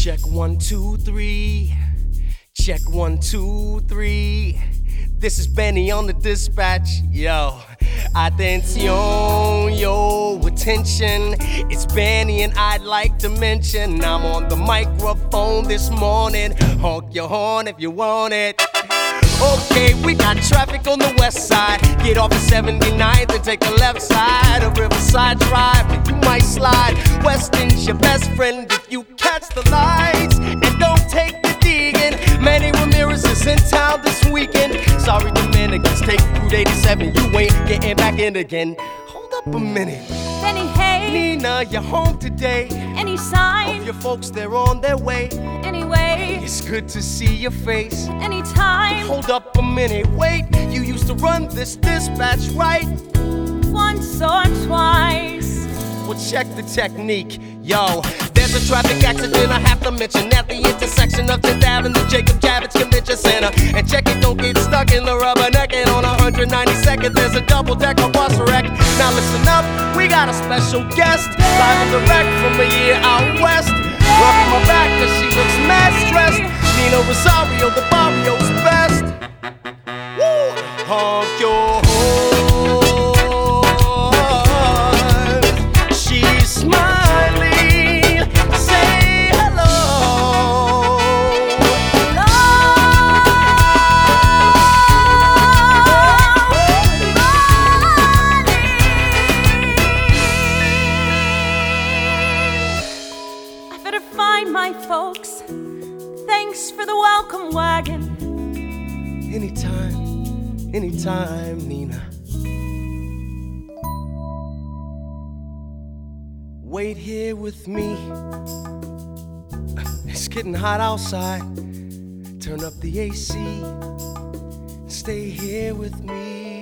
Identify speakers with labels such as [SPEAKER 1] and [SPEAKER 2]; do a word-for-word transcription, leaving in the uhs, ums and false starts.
[SPEAKER 1] Check one, two, three. Check one, two, three. This is Benny on the dispatch. Yo, attention, yo, attention. It's Benny and I'd like to mention I'm on the microphone this morning. Honk your horn if you want it. Okay, we got traffic on the west side. Get off at seventy-ninth and take the left side of Riverside Drive, and you might slide. Weston's your best friend if you catch the lights and don't take the digging. Manny Ramirez is in town this weekend. Sorry, Dominicans, take Route eighty-seven. You ain't getting back in again. Hold up a minute.
[SPEAKER 2] Benny, hey.
[SPEAKER 1] Nina, you're home today.
[SPEAKER 2] Any sign?
[SPEAKER 1] Hope your folks, they're on their way.
[SPEAKER 2] Anyway,
[SPEAKER 1] It's good to see your face.
[SPEAKER 2] anytime.
[SPEAKER 1] Hold up a minute, wait. You used to run this dispatch, right?
[SPEAKER 2] Once or twice.
[SPEAKER 1] Well, check the technique, yo. There's a traffic accident I have to mention at the intersection of tenth Avenue and Jacob Javits Convention Center. And check it, don't get stuck in the rubbernecker. On one hundred ninety-second, there's a double-decker bus wreck. Now listen up, we got a special guest, live and direct from a year out west. Rubbing my back cause she looks mad stressed. Nina Rosario, the barrio's best. Woo! Honk your horn. She's smiling. Say hello.
[SPEAKER 2] I better find my folks. Thanks for the welcome wagon.
[SPEAKER 1] Anytime, anytime, Nina. Wait here with me. It's getting hot outside. Turn up the A C. Stay here with me.